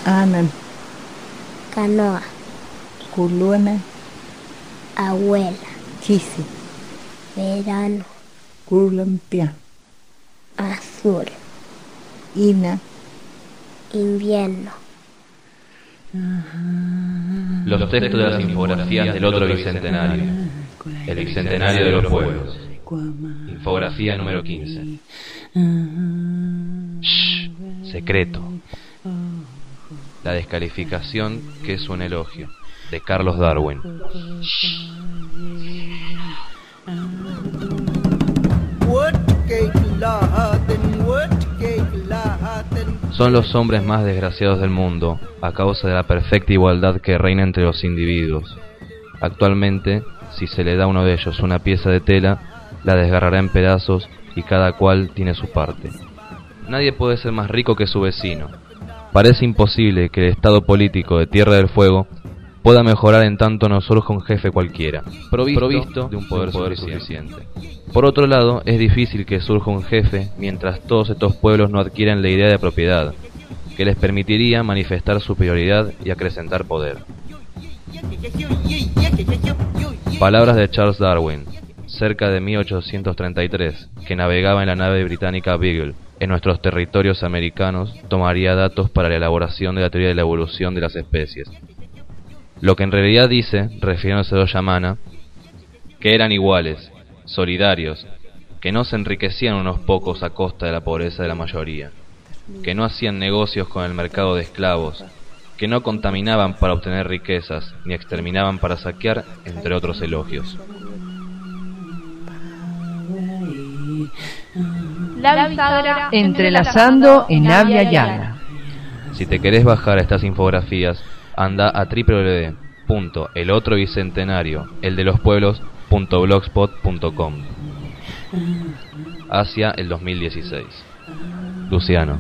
Anan, canoa, Kuluana, abuela, Chisi, verano, Kurlampia, azul, Ina, invierno. Los textos de las infografías del otro bicentenario, el bicentenario de los pueblos. Infografía número 15. Shh, secreto. La descalificación que es un elogio, de Carlos Darwin. Son los hombres más desgraciados del mundo a causa de la perfecta igualdad que reina entre los individuos. Actualmente, si se le da a uno de ellos una pieza de tela, la desgarrará en pedazos y cada cual tiene su parte. Nadie puede ser más rico que su vecino. Parece imposible que el estado político de Tierra del Fuego pueda mejorar en tanto no surja un jefe cualquiera, provisto de un poder suficiente. Por otro lado, es difícil que surja un jefe mientras todos estos pueblos no adquieran la idea de propiedad, que les permitiría manifestar superioridad y acrecentar poder. Palabras de Charles Darwin, cerca de 1833, que navegaba en la nave británica Beagle. En nuestros territorios americanos tomaría datos para la elaboración de la teoría de la evolución de las especies. Lo que en realidad dice, refiriéndose a los Yamana, que eran iguales, solidarios, que no se enriquecían unos pocos a costa de la pobreza de la mayoría, que no hacían negocios con el mercado de esclavos, que no contaminaban para obtener riquezas, ni exterminaban para saquear, entre otros elogios. La bisagra entrelazando en Avia Yala. Si te querés bajar a estas infografías, anda a www.elotrobicentenario, el de los pueblos.blogspot.com. Hacia el 2016. Luciano.